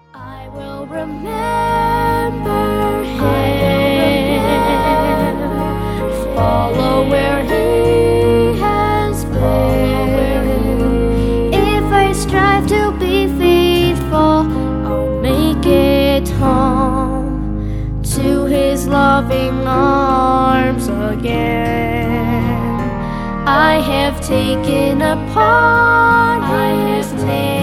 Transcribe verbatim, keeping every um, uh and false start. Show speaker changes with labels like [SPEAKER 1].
[SPEAKER 1] I will remember him, follow where he has been. If I strive to be faithful, I'll make it home to his loving arms again. I have taken a part in his name.